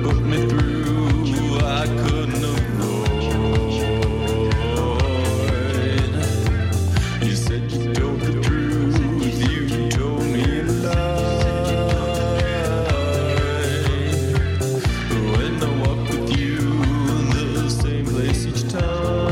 put me through, I couldn't avoid. You said you told the truth, you told me a lie. When I walk with you in the same place each time.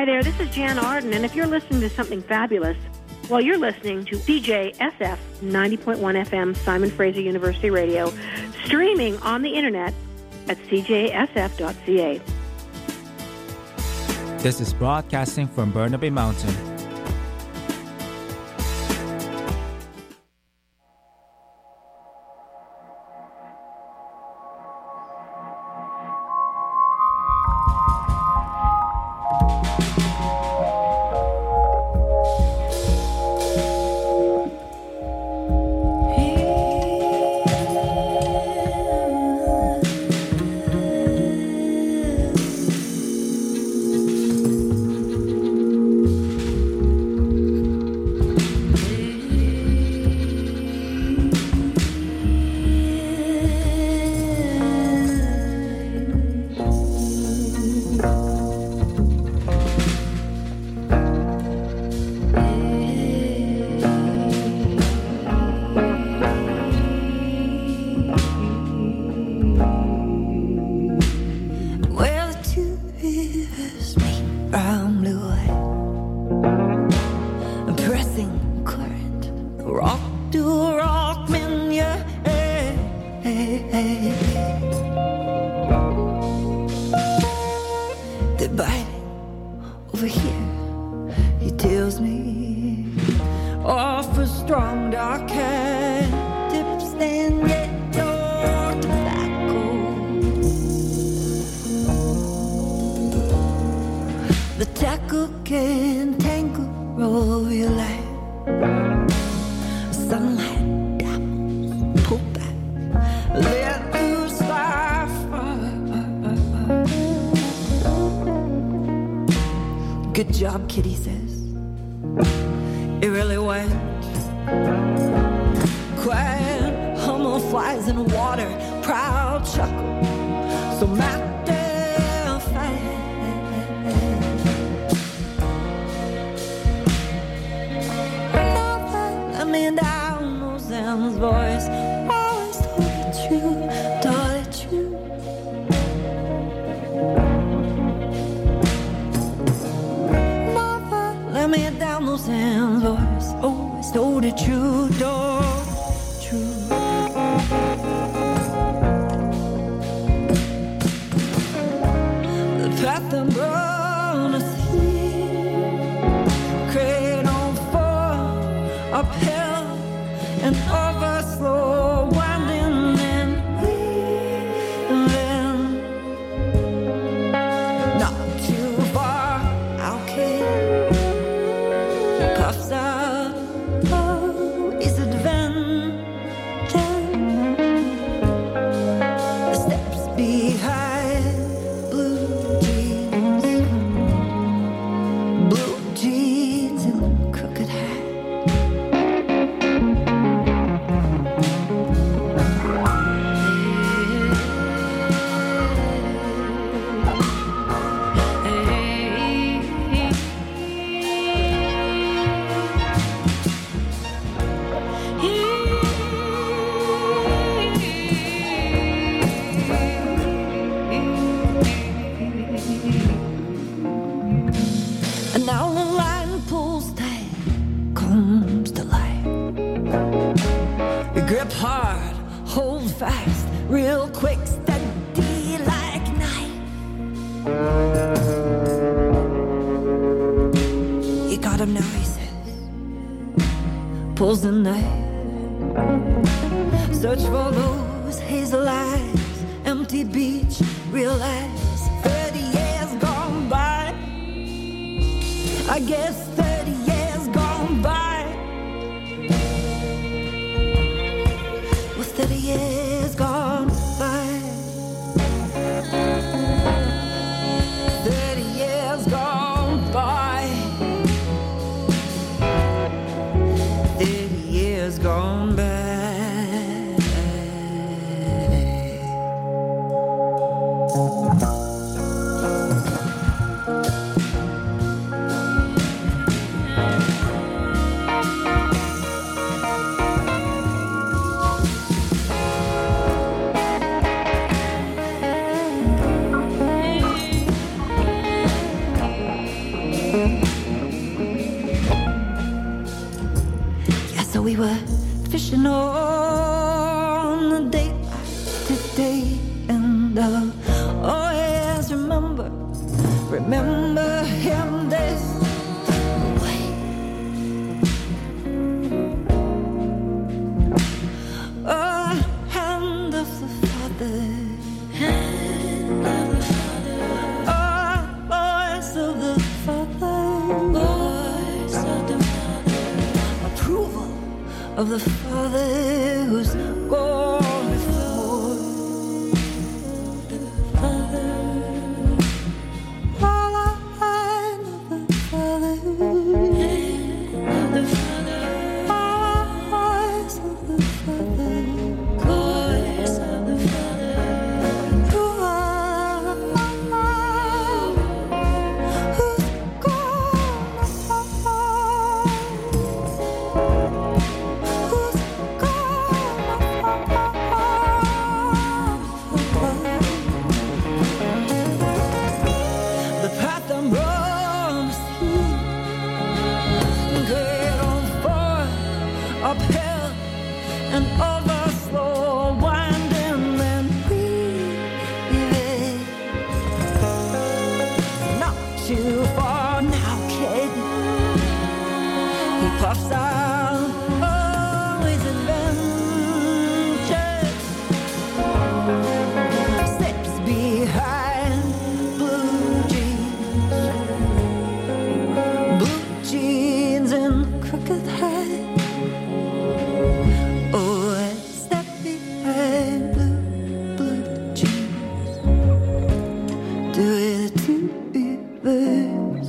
Hi there, this is Jan Arden, and if you're listening to something fabulous, well, you're listening to CJSF 90.1 FM, Simon Fraser University Radio, streaming on the internet at cjsf.ca. This is broadcasting from Burnaby Mountain. Kitty says it really went. Quiet hummer flies in water, proud chuckle, so matter of fact. Let me down those Sam's voice. Always told the truth. Me down those hands, voice always told the truth, truth. The path I'm gonna see, cradle for uphill and over slow, winding and then not too far, I'll care. Puffs up, oh, is adventure. The steps behind blue jeans and crooked hat. Grip hard, hold fast, real quick, steady like night. You got him now, he says. Pulls the knife. Search for those hazel eyes, empty beach, realize 30 years gone by. I guess 30 years gone by. 30 years gone by. 30 years gone by. 30 years gone by. we were fishing on the day today, and oh yes, remember him this way. Oh, hand of the Father, hand of the Father. Oh, voice of the Father, voice of the Father. Approval of the Father who's gone before. The Father. All I know the Father. The Father. All voice of the Father. Voice of the Father. Who's gone before. The path I'm promised you, get on far, uphill and over slow, winding and weaving. Not too far now, kid. He puffs out, always adventures. Slips behind blue jeans and crooked hat. Oh, I step behind blue jeans. Do it to reverse.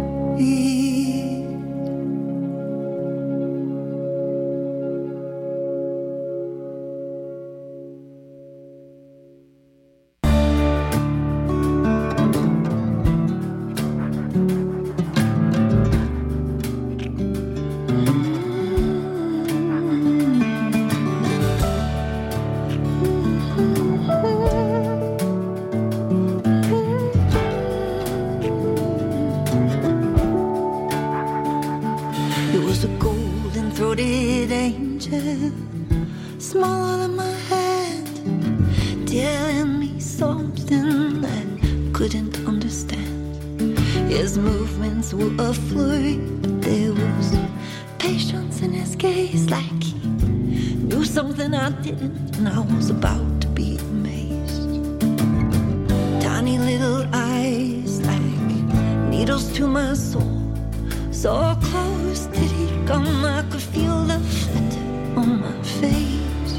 It was a golden-throated angel, smaller than my hand, telling me something I couldn't understand. His movements were a flurry, but there was patience in his gaze, like he knew something I didn't, and I was about to be amazed. Tiny little eyes like needles to my soul. So close did he come, I could feel the flutter on my face.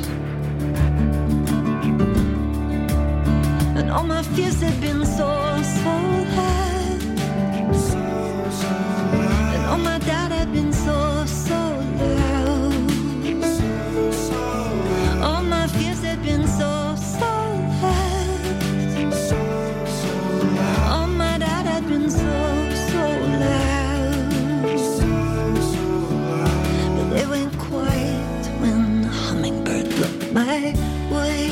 And all my fears had been so loud. And all my doubt had been so loud. All my fears had been so loud. All my doubt had been so loud. They went quiet when the hummingbird looked my way.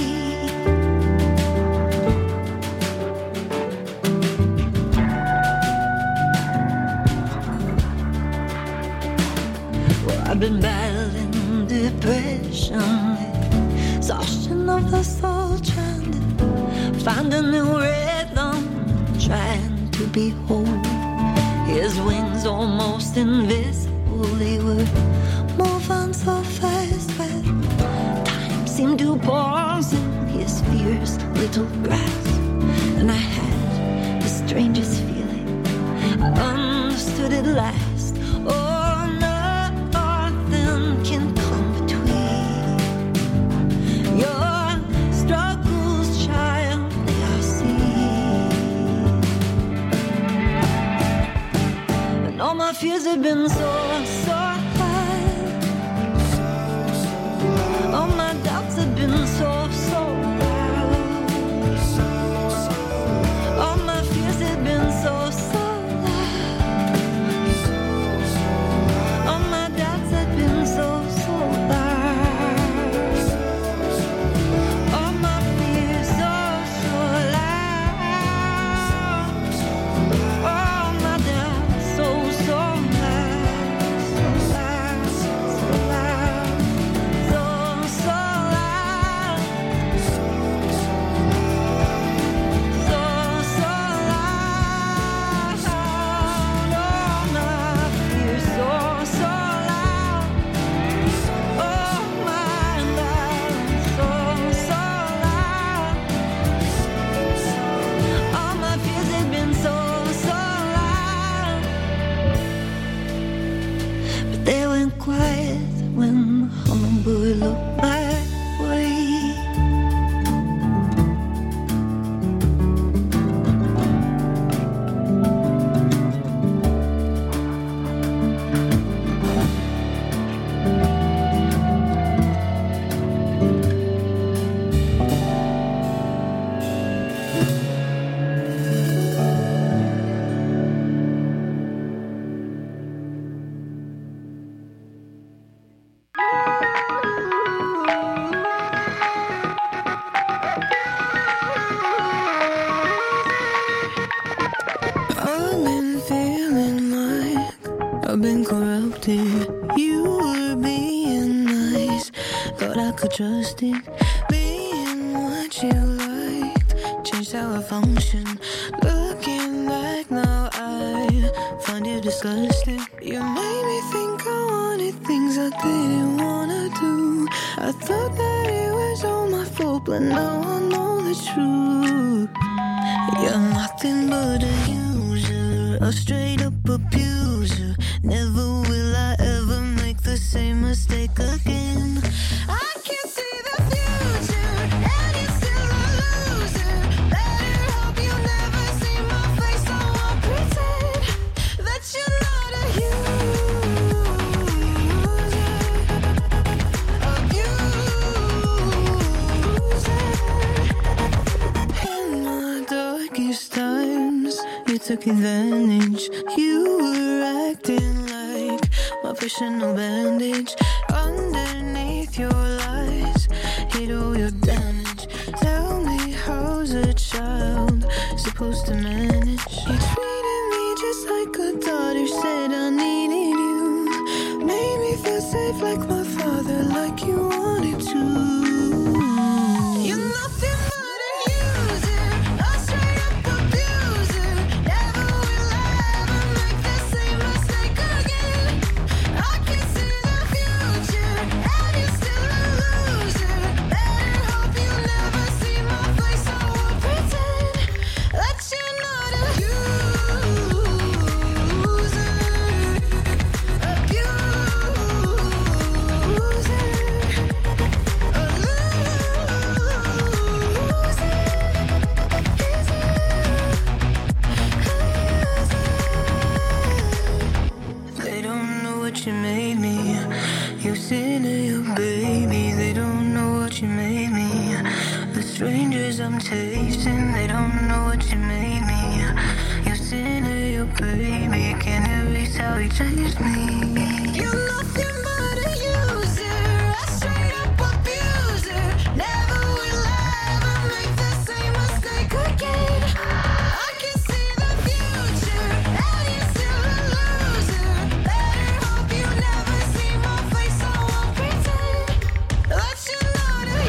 Well, I've been battling depression, exhaustion of the soul, trying to find a new rhythm, trying to be whole. His wings almost invisible, they were moving so fast, but time seemed to pause in his fierce little grasp. And I had the strangest feeling, I understood at last. Oh, nothing can come between your struggles, child, they are seen. And all my fears have been so high. All my doubts have been so loud. All my fears have been so loud. All my doubts have been so loud. All my fears so loud. All my doubts so loud. thought I could trust it. Being what you liked changed how I function. Looking back now, I find you disgusting. You made me think I wanted things I didn't wanna do. I thought that it was all my fault, but now I know the truth. You're nothing but a user, a straight up abuser. Never will I ever make the same mistake again. I can see the future, and you're still a loser. Better hope you never see my face, so I'll pretend that you're not a abuser. In my darkest times, you took advantage. You were acting like my personal bandage. Underneath your lies, hid all your damage. Tell me, how's a child supposed to manage? You treated me just like a daughter, said I needed you. Made me feel safe like my father, like you wanted to. You're nothing but a user, a straight up abuser. Never will I ever make the same mistake again. I can see the future, and you're still a loser. Better hope you never see my face, so I'll pretend that you're not a user. They don't know what you made me. You sin to your baby. They don't know what you made me. The strangers I'm tasting, they don't know what you made me. You sin to your baby. Can't erase how he changed me. You're nothing but a user, a straight up abuser. Never will I ever make the same mistake again. I can see the future, and you're still a loser. Better hope you never see my face, so I'll pretend that you're not a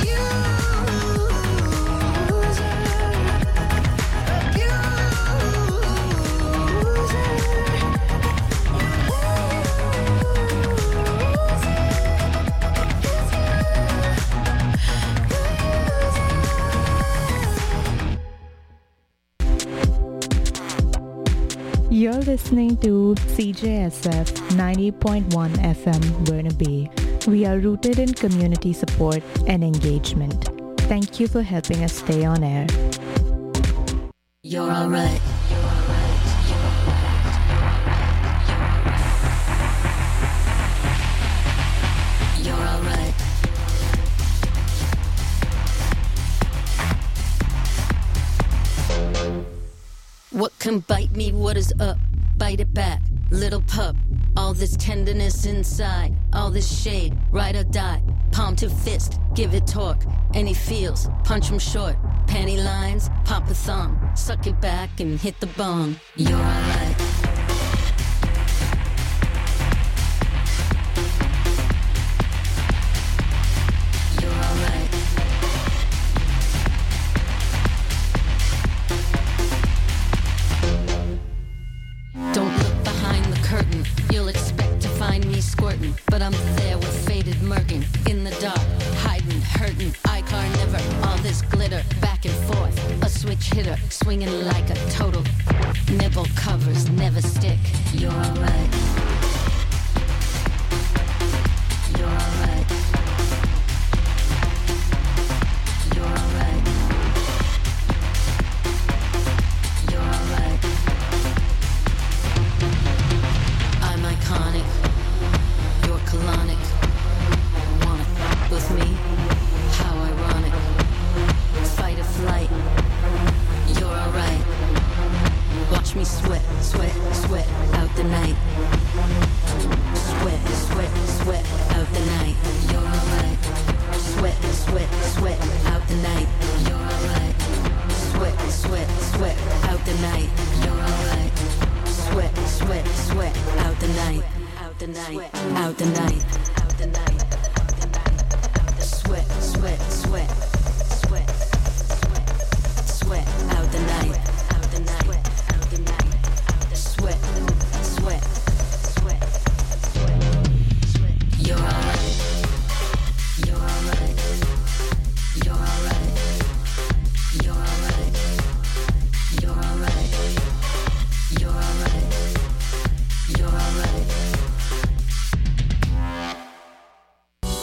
You're listening to CJSF 90.1 FM Burnaby. We are rooted in community support and engagement. Thank you for helping us stay on air. You're alright. You're alright. What can bite me? What is up? Bite it back, little pup. All this tenderness inside, all this shade, ride or die. Palm to fist, give it torque. Any feels, punch him short. Panty lines, pop a thumb. Suck it back and hit the bong. You're alright. You're alright. Don't look behind the curtain. You'll expect to find me squirting, but I'm there with faded merkin. In the dark, hiding, hurting. iCar never, all this glitter. Back and forth, a switch hitter. Swinging like a total. Nibble covers never stick. You're alright. You're alright.